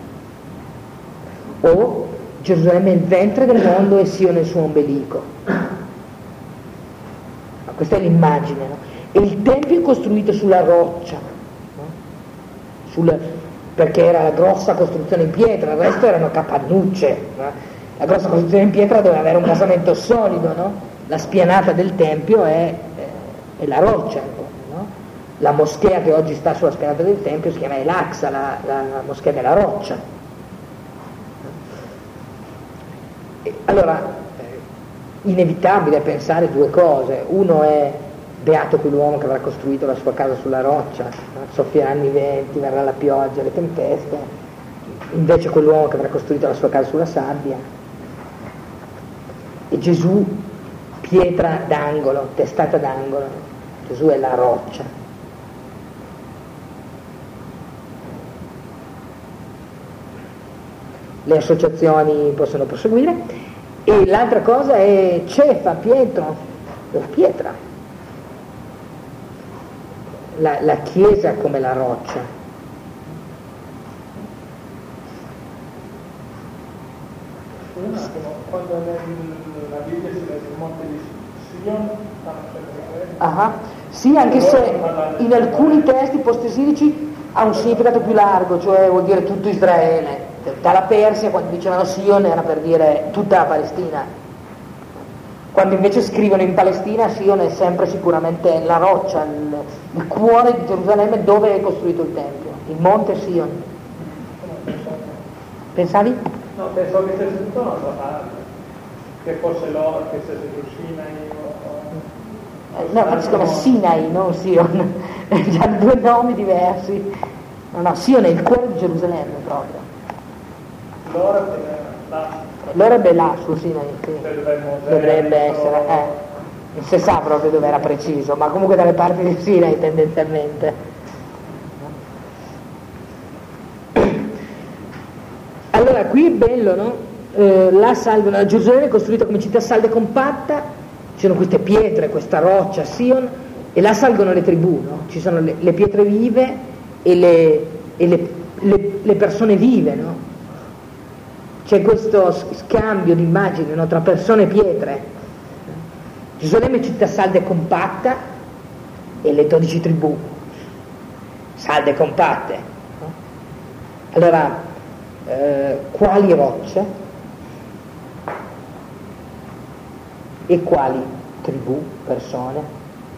O Gerusalemme è il ventre del mondo e Sion è il suo ombelico. Ma questa è l'immagine, no? E il Tempio è costruito sulla roccia, no? Sul, perché era la grossa costruzione in pietra, il resto erano capannucce, no? La grossa costruzione in pietra doveva avere un basamento solido, no? La spianata del Tempio è, è, è la roccia, no? La moschea che oggi sta sulla spianata del Tempio si chiama El-Aqsa, la, la moschea della roccia. Allora, inevitabile pensare due cose. Uno è beato quell'uomo che avrà costruito la sua casa sulla roccia, no? Soffieranno i venti, verrà la pioggia, le tempeste, invece quell'uomo che avrà costruito la sua casa sulla sabbia. E Gesù, pietra d'angolo, testata d'angolo, Gesù è la roccia. Le associazioni possono proseguire. E l'altra cosa è Cefa, Pietro, la pietra, la, la chiesa come la roccia. Un attimo, quando la Bibbia si legge il monte di Sion, ah, sì, anche se in alcuni testi post-esilici ha un significato più largo, cioè vuol dire tutto Israele. Dalla Persia, quando dicevano Sion, era per dire tutta la Palestina. Quando invece scrivono in Palestina, Sion è sempre sicuramente la roccia, il, il cuore di Gerusalemme dove è costruito il Tempio, il monte Sion. Pensavi? No, pensavo che fosse tutta un'altra parte, che fosse l'oro, che fosse su Sinai o... Eh, no, ma si chiama Sinai, non Sion, già due nomi diversi. No, no, Sion è il cuore di Gerusalemme proprio. L'oro è là. L'oro è là sul Sinai, sì. Dovrebbe essere, eh. Non si sa proprio dove era preciso, ma comunque dalle parti del Sinai tendenzialmente. Allora, qui è bello, no? Eh, là salgono, la Gerusalemme è costruita come città salda e compatta, ci sono queste pietre, questa roccia, Sion, e là salgono le tribù, no? Ci sono le, le pietre vive e le, e le, le, le persone vive, no? C'è questo scambio di immagini, no? Tra persone e pietre. Gerusalemme è città salda e compatta e le dodici tribù salde e compatte, no? Allora, eh, quali rocce e quali tribù, persone?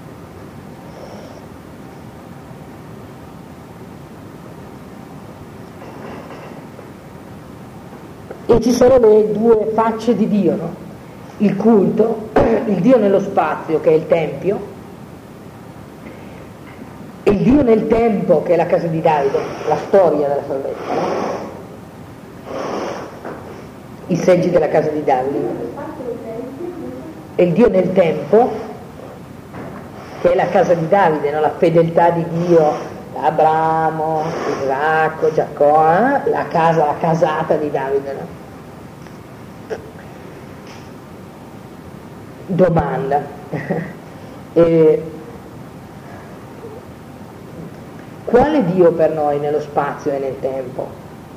E ci sono le due facce di Dio, no? Il culto, il Dio nello spazio che è il Tempio e il Dio nel tempo che è la casa di Davide, la storia della salvezza, no? i seggi della casa di Davide. E il Dio nel tempo, che è la casa di Davide, no? La fedeltà di Dio, Abramo, Isacco, Giacobbe, la casa, la casata di Davide, no? Domanda. E quale Dio per noi nello spazio e nel tempo?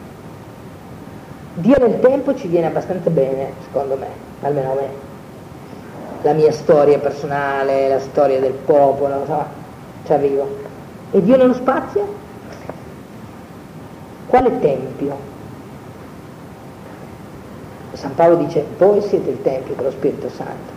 Dio nel tempo ci viene abbastanza bene, secondo me, almeno a me. La mia storia personale, la storia del popolo, so, ci arrivo. E Dio nello spazio? Quale tempio? San Paolo dice: voi siete il tempio dello Spirito Santo.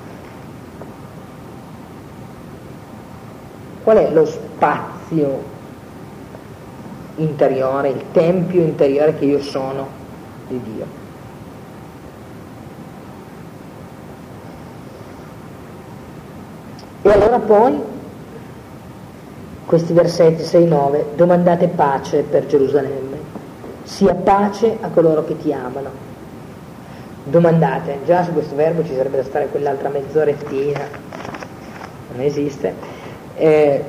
Qual è lo spazio interiore, il tempio interiore che io sono di Dio? E allora poi questi versetti sei nove: domandate pace per Gerusalemme, sia pace a coloro che ti amano. Domandate, già su questo verbo ci sarebbe da stare quell'altra mezzorettina, non esiste. Eh,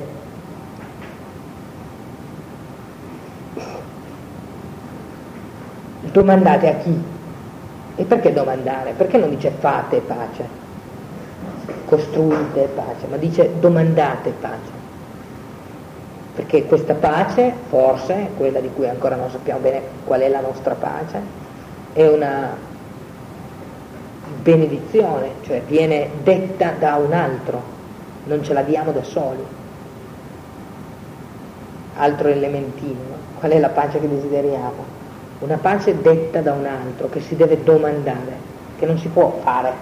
domandate a chi? E perché domandare? Perché non dice fate pace, costruite pace, ma dice domandate pace? Perché questa pace, forse, quella di cui ancora non sappiamo bene qual è la nostra pace, è una benedizione, cioè viene detta da un altro, non ce la diamo da soli. Altro elementino, no? Qual è la pace che desideriamo? Una pace detta da un altro, che si deve domandare, che non si può fare.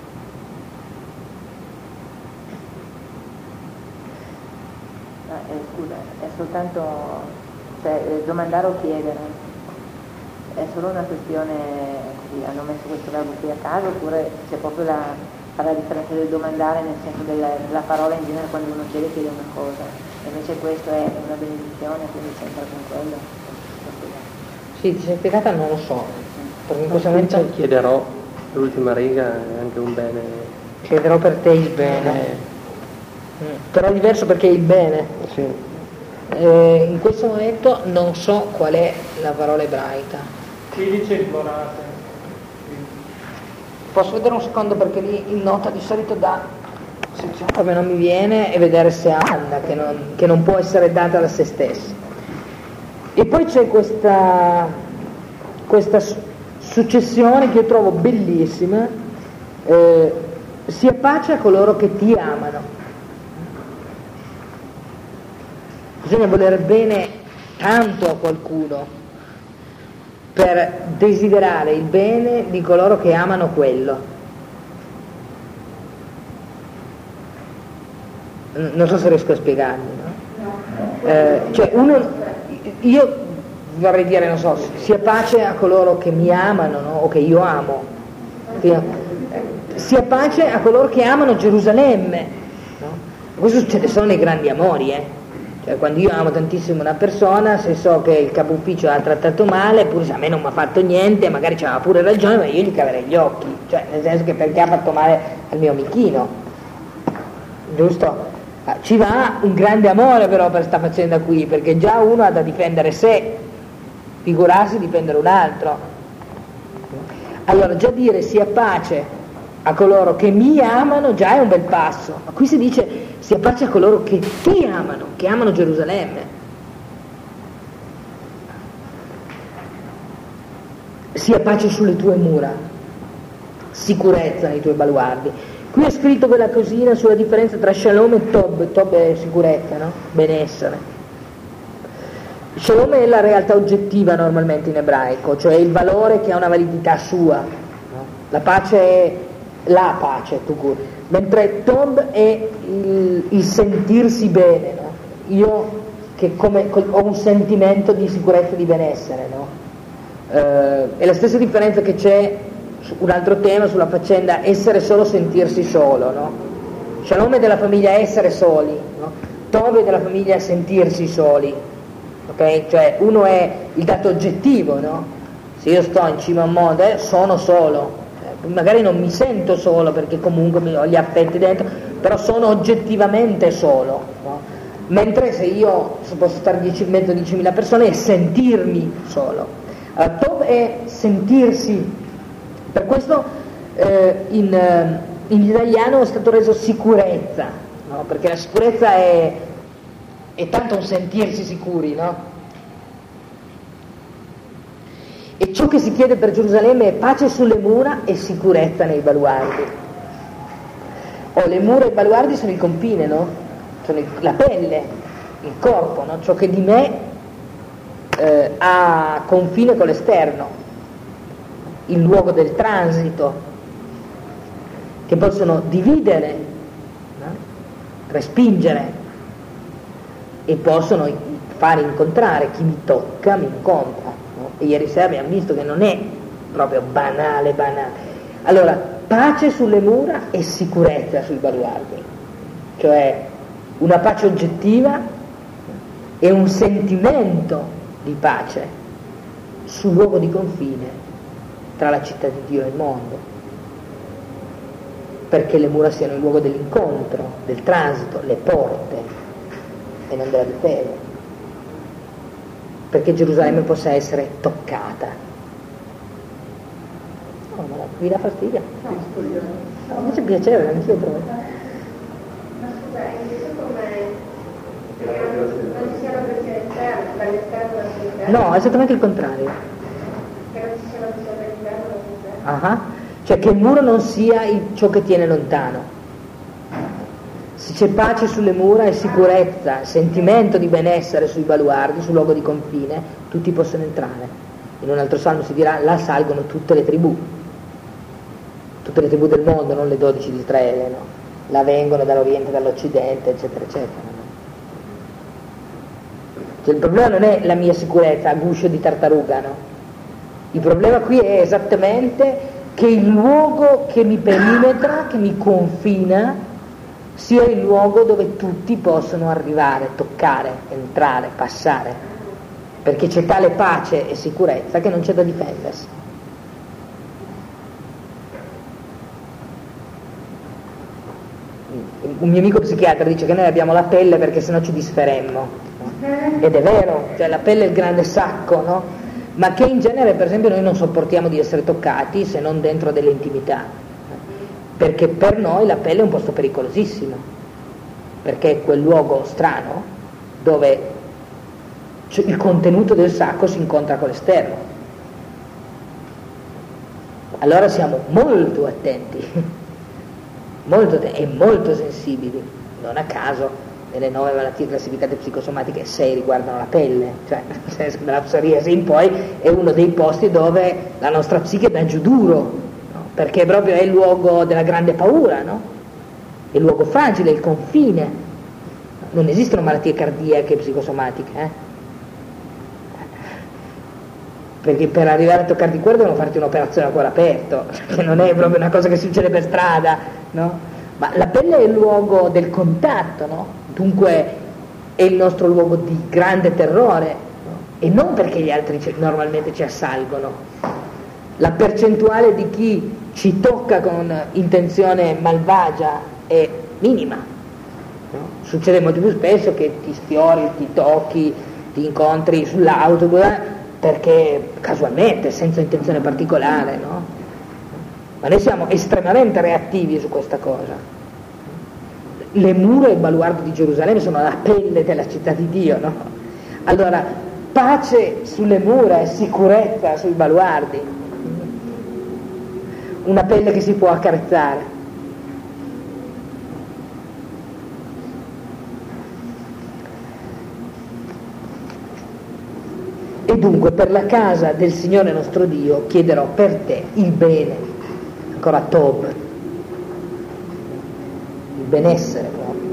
Eh, scusa, è soltanto, cioè, domandare o chiedere? È solo una questione, così, hanno messo questo verbo qui a caso, oppure c'è proprio la, la differenza del domandare nel senso della, della parola in genere quando uno chiede chiede una cosa, e invece questo è una benedizione, quindi c'entra con quello. Sì, ti sei spiegata? Non lo so, perché in questo momento chiederò, l'ultima riga è anche un bene. Chiederò per te il bene, Eh. Mm. Però è diverso perché è il bene. Sì. Eh, in questo momento non so qual è la parola ebraica. Qui dice implorate. Posso vedere un secondo perché lì in nota di solito dà, come non mi viene, e vedere se Anna, che non, che non può essere data da se stessa. E poi c'è questa, questa successione che io trovo bellissima, eh, sia pace a coloro che ti amano. Bisogna voler bene tanto a qualcuno per desiderare il bene di coloro che amano quello. Non so se riesco a spiegarmi, no? Eh, cioè uno, io vorrei dire, non so, sia pace a coloro che mi amano, no? O che io amo, sia pace a coloro che amano Gerusalemme, no? Questo succede solo nei grandi amori, eh? Cioè quando io amo tantissimo una persona, se so che il capo ufficio l'ha trattato male, pure se a me non mi ha fatto niente, magari c'aveva pure ragione, ma io gli caverei gli occhi, cioè nel senso che perché ha fatto male al mio amichino, giusto? Ci va un grande amore però per questa faccenda qui, perché già uno ha da difendere sé, figurarsi difendere un altro. Allora già dire sia pace a coloro che mi amano già è un bel passo, ma qui si dice sia pace a coloro che ti amano, che amano Gerusalemme. Sia pace sulle tue mura, sicurezza nei tuoi baluardi. Qui è scritto quella cosina sulla differenza tra Shalom e Tob. Tob è sicurezza, no? Benessere. Shalom è la realtà oggettiva normalmente in ebraico, cioè il valore che ha una validità sua, no? La pace è la pace, tukur. Mentre Tob è il, il sentirsi bene, no? Io che come, ho un sentimento di sicurezza e di benessere, no? Eh, è la stessa differenza che c'è su un altro tema sulla faccenda essere solo, sentirsi solo, no? Shalom è della famiglia essere soli, no? Tob è della famiglia sentirsi soli, ok? Cioè uno è il dato oggettivo, no? Se io sto in cima a un monte, sono solo, magari non mi sento solo perché comunque ho gli affetti dentro, però sono oggettivamente solo, no? Mentre se io se posso stare dieci, in mezzo a diecimila persone e sentirmi solo. Allora, Tov è sentirsi, per questo eh, in, eh, in italiano è stato reso sicurezza, no? Perché la sicurezza è, è tanto un sentirsi sicuri, no? E ciò che si chiede per Gerusalemme è pace sulle mura e sicurezza nei baluardi. Oh, le mura e i baluardi sono il confine, no? Sono il, la pelle, il corpo, no? Ciò che di me eh, ha confine con l'esterno, il luogo del transito, che possono dividere, no? Respingere, e possono fare incontrare. Chi mi tocca mi incontra. E ieri sera abbiamo visto che non è proprio banale, banale. Allora, pace sulle mura e sicurezza sui baluardi, cioè una pace oggettiva e un sentimento di pace sul luogo di confine tra la città di Dio e il mondo, perché le mura siano il luogo dell'incontro, del transito, le porte e non della difesa, perché Gerusalemme possa essere toccata. No, ma vi dà fastidio? No, no, invece è piacevole, anch'io trovo. Ma scusa, è inteso come non ci sia la pressione esterna, dall'esterno all'interno? No, è esattamente il contrario. Che non ci sia la pressione dall'interno all'interno? Ah, cioè che il muro non sia il, ciò che tiene lontano. Se c'è pace sulle mura e sicurezza, sentimento di benessere sui baluardi, sul luogo di confine, tutti possono entrare. In un altro salmo si dirà: là salgono tutte le tribù, tutte le tribù del mondo, non le dodici di Israele, no? Là vengono dall'Oriente, dall'Occidente, eccetera, eccetera. No? Cioè, il problema non è la mia sicurezza a guscio di tartaruga, no? Il problema qui è esattamente che il luogo che mi perimetra, che mi confina, sia il luogo dove tutti possono arrivare, toccare, entrare, passare, perché c'è tale pace e sicurezza che non c'è da difendersi. Un mio amico psichiatra dice che noi abbiamo la pelle perché sennò ci disferemmo, no? Ed è vero, cioè la pelle è il grande sacco, no? Ma che in genere, per esempio, noi non sopportiamo di essere toccati se non dentro delle intimità, perché per noi la pelle è un posto pericolosissimo, perché è quel luogo strano dove il contenuto del sacco si incontra con l'esterno. Allora siamo molto attenti, molto attenti e molto sensibili. Non a caso nelle nove malattie classificate psicosomatiche sei riguardano la pelle, cioè dalla psoriasi in poi è uno dei posti dove la nostra psiche dà giù duro, perché proprio è il luogo della grande paura, no? È il luogo fragile, il confine. Non esistono malattie cardiache e psicosomatiche, eh? Perché per arrivare a toccarti il cuore devono farti un'operazione a cuore aperto, che non è proprio una cosa che succede per strada, no? Ma la pelle è il luogo del contatto, no? Dunque è il nostro luogo di grande terrore, no? E non perché gli altri ci, normalmente ci assalgono. La percentuale di chi ci tocca con intenzione malvagia è minima, no? Succede molto più spesso che ti sfiori, ti tocchi, ti incontri sull'autobus perché casualmente, senza intenzione particolare, no? Ma noi siamo estremamente reattivi su questa cosa. Le mura e i baluardi di Gerusalemme sono la pelle della città di Dio, no? Allora, pace sulle mura e sicurezza sui baluardi, una pelle che si può accarezzare. E dunque per la casa del Signore nostro Dio chiederò per te il bene, ancora Tov, il benessere proprio.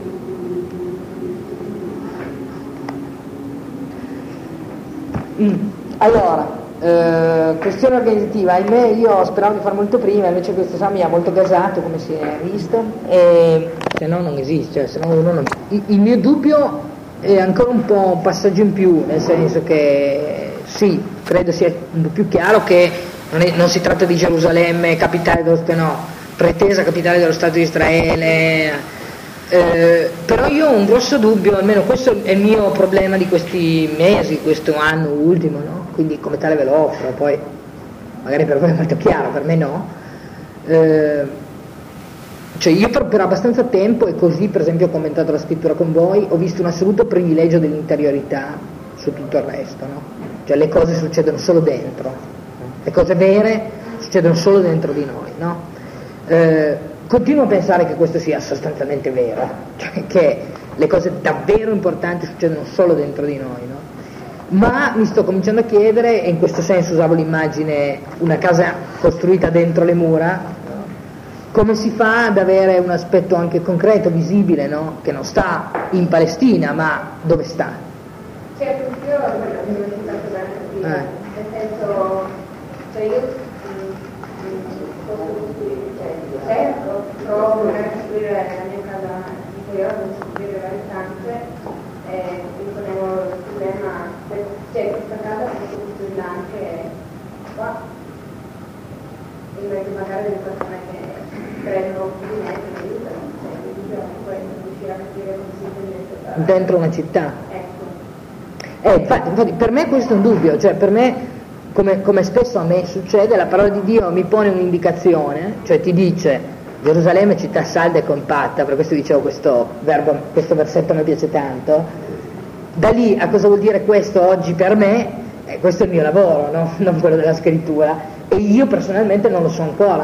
Mm. Allora, Eh, questione organizzativa, ahimè io speravo di far molto prima, invece questo esame mi ha molto gasato, come si è visto, e se no non esiste, se no uno non... il, il mio dubbio è ancora un po' un passaggio in più, nel senso che sì, credo sia un po' più chiaro che non, è, non si tratta di Gerusalemme capitale dello Stato, no, pretesa capitale dello Stato di Israele. Eh, però io ho un grosso dubbio, almeno questo è il mio problema di questi mesi, questo anno ultimo, no? Quindi come tale ve lo offro, poi magari per voi è molto chiaro, per me no. Eh, cioè io per, per abbastanza tempo, e così per esempio ho commentato la scrittura con voi, ho visto un assoluto privilegio dell'interiorità su tutto il resto, no? Cioè le cose succedono solo dentro, le cose vere succedono solo dentro di noi, no? Eh, Continuo a pensare che questo sia sostanzialmente vero, cioè che le cose davvero importanti succedono solo dentro di noi, no? Ma mi sto cominciando a chiedere, e in questo senso usavo l'immagine una casa costruita dentro le mura, no? Come si fa ad avere un aspetto anche concreto, visibile, no? Che non sta in Palestina, ma dove sta? Certo, io quello che mi è stato da capire, Eh. nel senso, cioè io mh, mh, posso cioè, certo, provo magari a costruire la mia casa interiore, a costruire varie stanze, e mi ponevo il problema, cioè questa casa posso costruirla anche qua, in mezzo magari delle persone che credono più di me, che mi aiutano, cioè il dubbio è questo, riuscire a capire come si intende Dentro una città. ecco. Eh, infatti, infatti, per me questo è un dubbio, cioè per me, come, come spesso a me succede, la parola di Dio mi pone un'indicazione, cioè ti dice Gerusalemme città salda e compatta, per questo dicevo questo verbo, questo versetto mi piace tanto, da lì a cosa vuol dire questo oggi per me, eh, questo è il mio lavoro, no? Non quello della scrittura, e io personalmente non lo so ancora,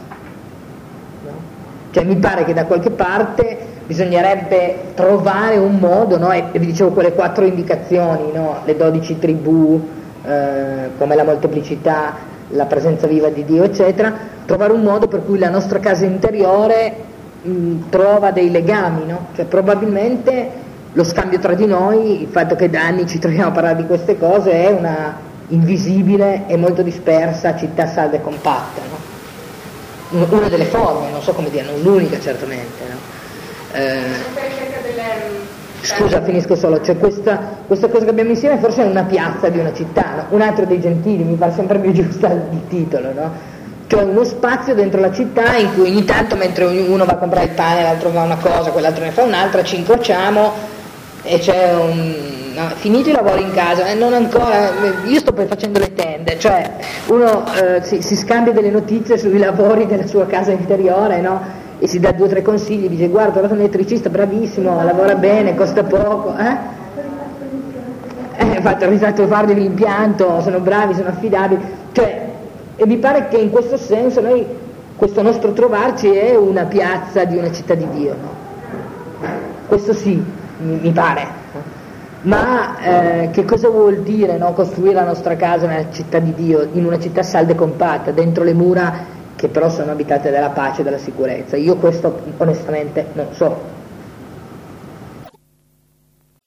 no? Cioè mi pare che da qualche parte bisognerebbe trovare un modo, no? E, e vi dicevo quelle quattro indicazioni, no? Le dodici tribù, eh, come la molteplicità, la presenza viva di Dio, eccetera, trovare un modo per cui la nostra casa interiore mh, trova dei legami, no? Cioè probabilmente lo scambio tra di noi, il fatto che da anni ci troviamo a parlare di queste cose, è una invisibile e molto dispersa città salda e compatta, no? Una delle forme, non so come dire, non l'unica certamente, no? Eh, scusa, finisco solo, c'è questa, questa cosa che abbiamo insieme, forse è una piazza di una città, no? Un altro dei gentili, mi pare sempre più giusto il titolo, no? Cioè uno spazio dentro la città in cui ogni tanto, mentre uno va a comprare il pane, l'altro fa una cosa, quell'altro ne fa un'altra, ci incrociamo e c'è un... no, finito i lavori in casa, eh, non ancora, io sto poi facendo le tende, cioè uno eh, si, si scambia delle notizie sui lavori della sua casa interiore, no? E si dà due o tre consigli, dice guarda, ho trovato un elettricista bravissimo, lavora bene, costa poco, eh? Eh, fatto, ho fatto fargli l'impianto, sono bravi, sono affidabili, cioè, e mi pare che in questo senso noi, questo nostro trovarci è una piazza di una città di Dio, no? Questo sì, mi, mi pare, ma eh, che cosa vuol dire, no? Costruire la nostra casa nella città di Dio, in una città salda e compatta, dentro le mura che però sono abitate dalla pace e dalla sicurezza? Io questo onestamente non so.